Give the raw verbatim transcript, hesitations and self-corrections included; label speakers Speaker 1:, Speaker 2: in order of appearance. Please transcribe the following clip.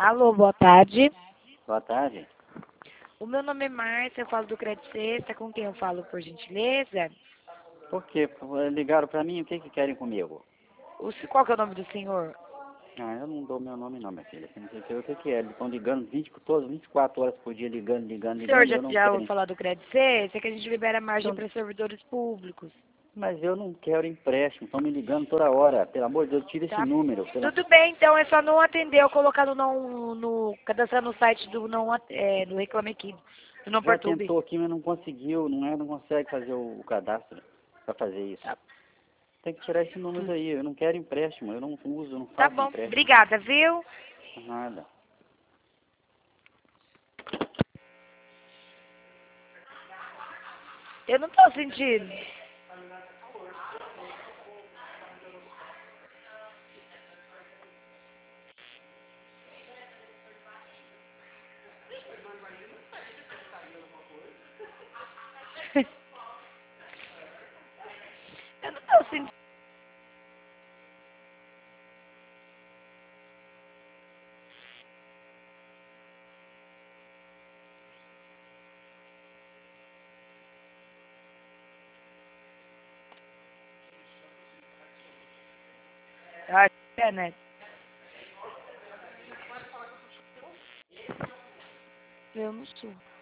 Speaker 1: Alô, boa tarde.
Speaker 2: Boa tarde.
Speaker 1: O meu nome é Márcia, eu falo do Crédito Sexta. Com quem eu falo, por gentileza?
Speaker 2: Por quê? Ligaram pra mim, o que que querem comigo?
Speaker 1: O, se- qual que é o nome do senhor?
Speaker 2: Ah, eu não dou meu nome não, minha filha. Você não sei o que que é. Eles estão ligando vinte, todas, vinte e quatro horas por dia, ligando, ligando,
Speaker 1: O senhor
Speaker 2: ligando, e
Speaker 1: já,
Speaker 2: eu não
Speaker 1: já ouviu
Speaker 2: quero.
Speaker 1: falar do Crédito Sexta? É que a gente libera margem
Speaker 2: Então,
Speaker 1: para servidores públicos.
Speaker 2: mas eu não quero empréstimo, estão me ligando toda hora. Pelo amor de Deus, tira esse
Speaker 1: Tá?
Speaker 2: número. Pela...
Speaker 1: Tudo bem, então é só não atender ou colocar no, não, no cadastrar no site do não at- é, do Reclame Aqui, do Não
Speaker 2: Já
Speaker 1: Perturbe.
Speaker 2: tentou aqui, mas não conseguiu, não é, não consegue fazer o, o cadastro para fazer isso.
Speaker 1: Tá,
Speaker 2: Tem que tirar esse número aí, eu não quero empréstimo, eu não uso, não
Speaker 1: tá
Speaker 2: faço
Speaker 1: bom,
Speaker 2: empréstimo.
Speaker 1: obrigada, viu?
Speaker 2: Nada.
Speaker 1: Eu não tô sentindo. Eu não tô sentindo. Ah, é, né? Eu não sou.